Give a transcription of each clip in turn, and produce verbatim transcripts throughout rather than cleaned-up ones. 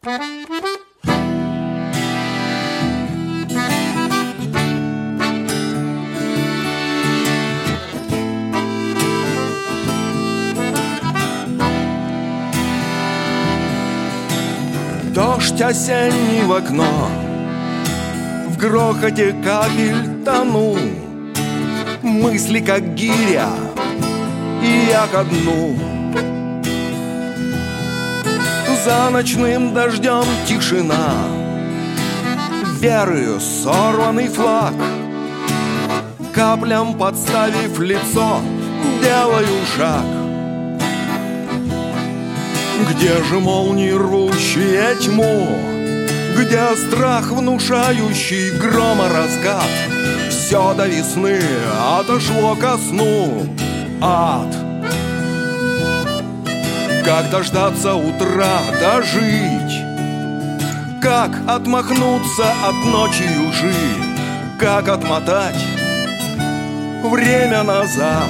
Дождь осенний в окно, в грохоте капель тону, мысли как гиря, и я ко дну. За ночным дождем тишина, верою сорванный флаг, каплям подставив лицо, делаю шаг. Где же молнии, рвущие тьму? Где страх, внушающий грома раскат? Все до весны отошло ко сну. Ад. Как дождаться утра, дожить? Как отмахнуться от ночи лжи? Как отмотать время назад?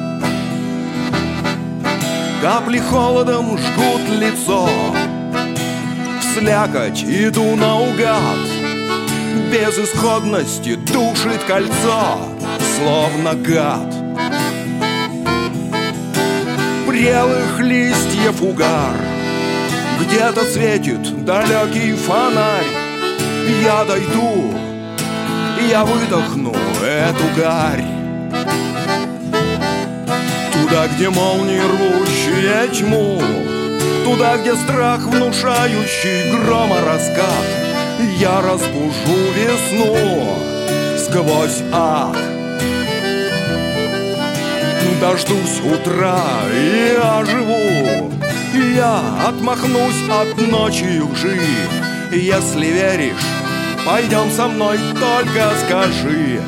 Капли холодом жгут лицо, в слякоть иду наугад. Безысходности душит кольцо, словно гад. Прелых листьев угар, где-то светит далекий фонарь. Я дойду, я выдохну эту гарь. Туда, где молнии, рвущие тьму, туда, где страх, внушающий грома раскат, я разбужу весну сквозь ад. Дождусь утра и оживу, я отмахнусь от ночи лжи. Если веришь, пойдем со мной, только скажи.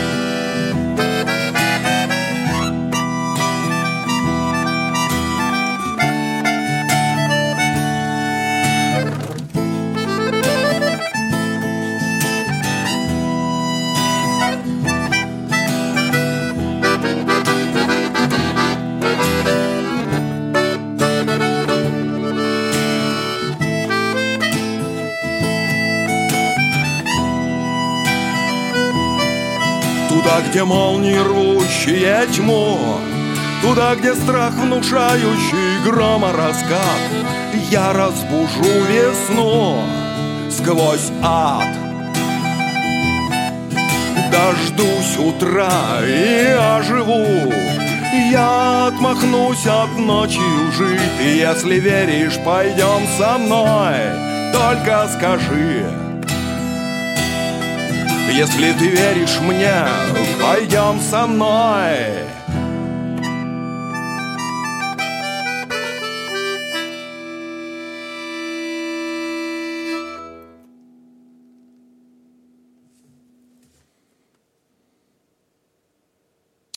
Туда, где молнии, рвущие тьму, туда, где страх, внушающий грома раскат, я разбужу весну сквозь ад. Дождусь утра и оживу, я отмахнусь от ночи лжи. Если веришь, пойдем со мной, только скажи. Если ты веришь мне, пойдем со мной.